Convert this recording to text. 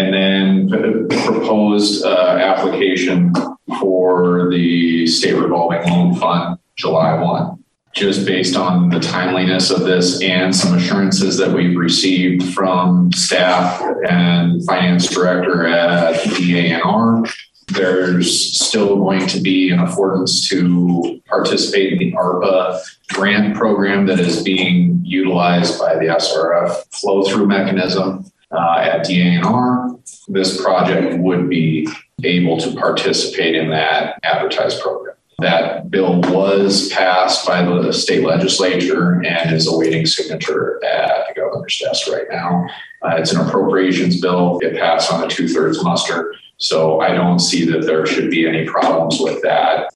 And then the proposed application for the state revolving loan fund, July 1. Just based on the timeliness of this and some assurances that we've received from staff and finance director at DANR, there's still going to be an affordance to participate in the ARPA grant program that is being utilized by the SRF flow-through mechanism at DANR. This project would be able to participate in that advertised program. That bill was passed by the state legislature and is awaiting signature at the governor's desk right now. It's an appropriations bill. It passed on a 2/3 muster. So I don't see that there should be any problems with that.